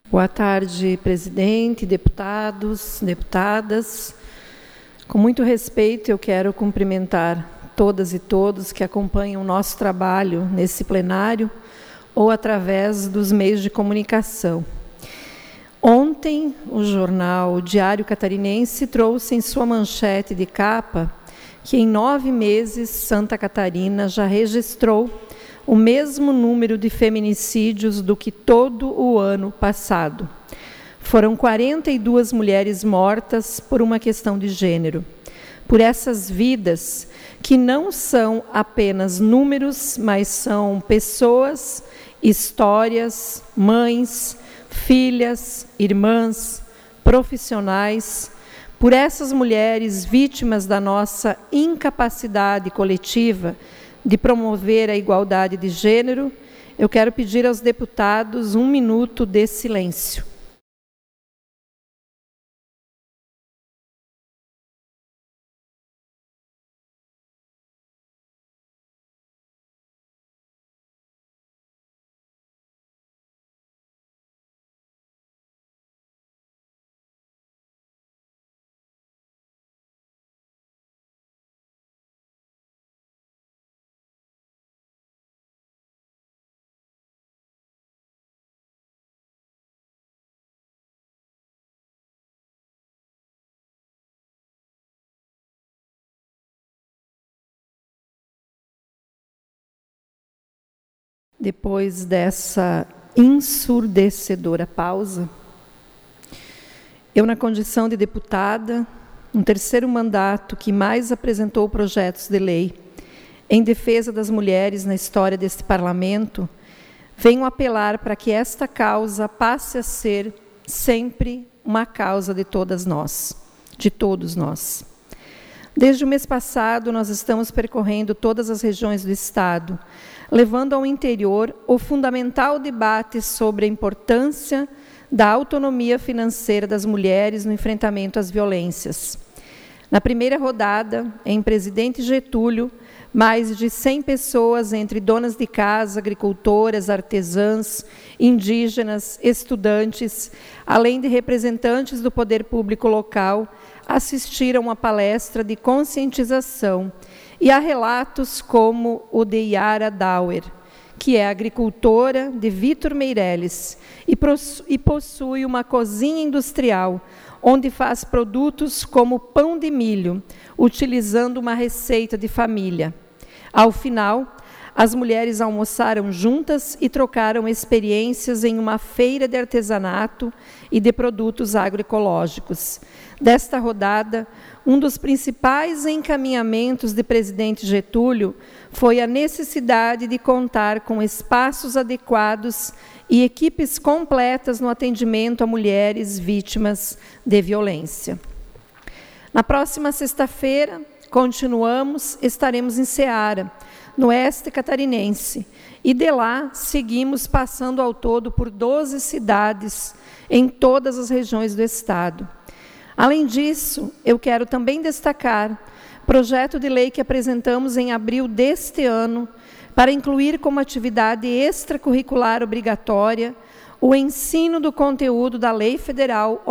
Boa tarde, presidente, deputados, deputadas. Com muito respeito, eu quero cumprimentar todas e todos que acompanham o nosso trabalho nesse plenário ou através dos meios de comunicação. Ontem, o jornal Diário Catarinense trouxe em sua manchete de capa que em 9 meses Santa Catarina já registrou o mesmo número de feminicídios do que todo o ano passado. Foram 42 mulheres mortas por uma questão de gênero. Por essas vidas que não são apenas números, mas são pessoas, histórias, mães, filhas, irmãs, profissionais. Por essas mulheres vítimas da nossa incapacidade coletiva de promover a igualdade de gênero, eu quero pedir aos deputados 1 minuto de silêncio. Depois dessa ensurdecedora pausa, eu, na condição de deputada, um terceiro mandato que mais apresentou projetos de lei em defesa das mulheres na história deste parlamento, venho apelar para que esta causa passe a ser sempre uma causa de todas nós, de todos nós. Desde o mês passado, nós estamos percorrendo todas as regiões do Estado, levando ao interior o fundamental debate sobre a importância da autonomia financeira das mulheres no enfrentamento às violências. Na primeira rodada, em Presidente Getúlio, mais de 100 pessoas, entre donas de casa, agricultoras, artesãs, indígenas, estudantes, além de representantes do poder público local, assistiram a palestra de conscientização e a relatos como o de Yara Dauer, que é agricultora de Vitor Meireles e possui uma cozinha industrial, onde faz produtos como pão de milho, utilizando uma receita de família. Ao final, as mulheres almoçaram juntas e trocaram experiências em uma feira de artesanato e de produtos agroecológicos. Desta rodada, um dos principais encaminhamentos de Presidente Getúlio foi a necessidade de contar com espaços adequados e equipes completas no atendimento a mulheres vítimas de violência. Na próxima sexta-feira, estaremos em Ceará, no oeste catarinense, e de lá seguimos passando ao todo por 12 cidades em todas as regiões do Estado. Além disso, eu quero também destacar projeto de lei que apresentamos em abril deste ano para incluir como atividade extracurricular obrigatória o ensino do conteúdo da Lei Federal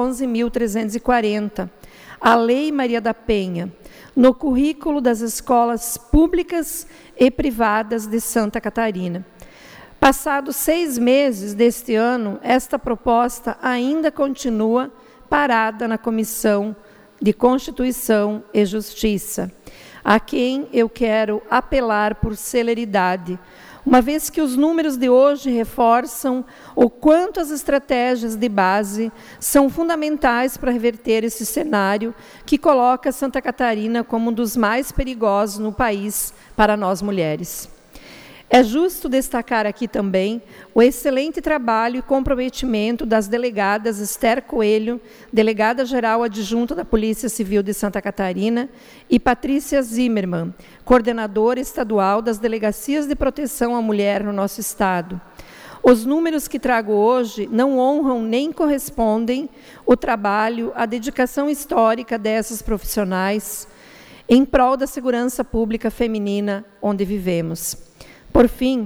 11.340, a Lei Maria da Penha, no currículo das escolas públicas e privadas de Santa Catarina. Passados 6 meses deste ano, esta proposta ainda continua parada na Comissão de Constituição e Justiça, a quem eu quero apelar por celeridade, uma vez que os números de hoje reforçam o quanto as estratégias de base são fundamentais para reverter esse cenário que coloca Santa Catarina como um dos mais perigosos no país para nós mulheres. É justo destacar aqui também o excelente trabalho e comprometimento das delegadas Esther Coelho, delegada-geral adjunta da Polícia Civil de Santa Catarina, e Patrícia Zimmermann, coordenadora estadual das Delegacias de Proteção à Mulher no nosso Estado. Os números que trago hoje não honram nem correspondem o trabalho, a dedicação histórica dessas profissionais em prol da segurança pública feminina onde vivemos. Por fim,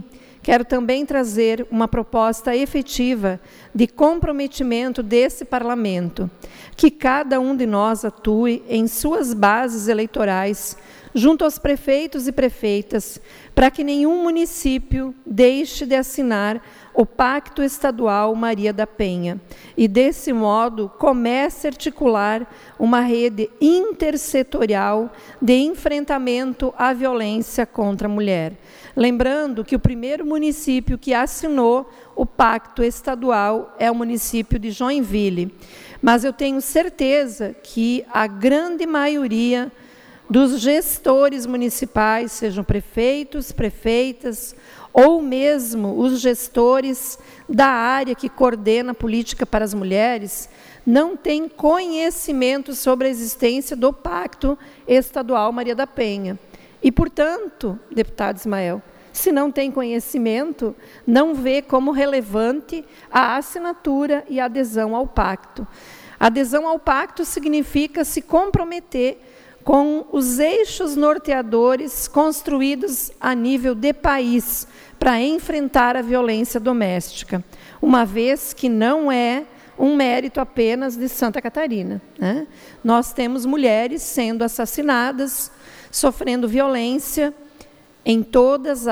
quero também trazer uma proposta efetiva de comprometimento desse parlamento, que cada um de nós atue em suas bases eleitorais, junto aos prefeitos e prefeitas, para que nenhum município deixe de assinar o Pacto Estadual Maria da Penha e, desse modo, comece a articular uma rede intersetorial de enfrentamento à violência contra a mulher. Lembrando que o primeiro município que assinou o Pacto Estadual é o município de Joinville, mas eu tenho certeza que a grande maioria dos gestores municipais, sejam prefeitos, prefeitas, ou mesmo os gestores da área que coordena a política para as mulheres, não têm conhecimento sobre a existência do Pacto Estadual Maria da Penha. E, portanto, deputado Ismael, se não tem conhecimento, não vê como relevante a assinatura e a adesão ao pacto. Adesão ao pacto significa se comprometer com os eixos norteadores construídos a nível de país para enfrentar a violência doméstica, uma vez que não é um mérito apenas de Santa Catarina, né? Nós temos mulheres sendo assassinadas, sofrendo violência em todos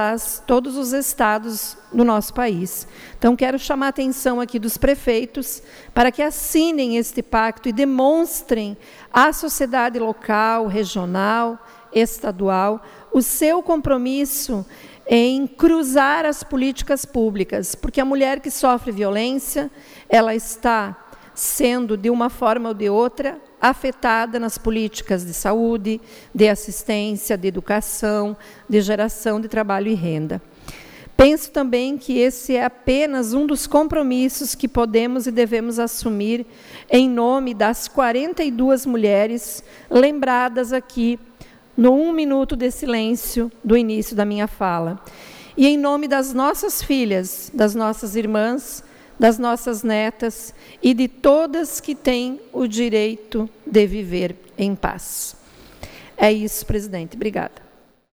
os estados do nosso país. Então, quero chamar a atenção aqui dos prefeitos para que assinem este pacto e demonstrem à sociedade local, regional, estadual, o seu compromisso em cruzar as políticas públicas, porque a mulher que sofre violência, ela está sendo, de uma forma ou de outra, afetada nas políticas de saúde, de assistência, de educação, de geração de trabalho e renda. Penso também que esse é apenas um dos compromissos que podemos e devemos assumir em nome das 42 mulheres lembradas aqui no 1 minuto de silêncio do início da minha fala. E em nome das nossas filhas, das nossas irmãs, das nossas netas e de todas que têm o direito de viver em paz. É isso, presidente. Obrigada.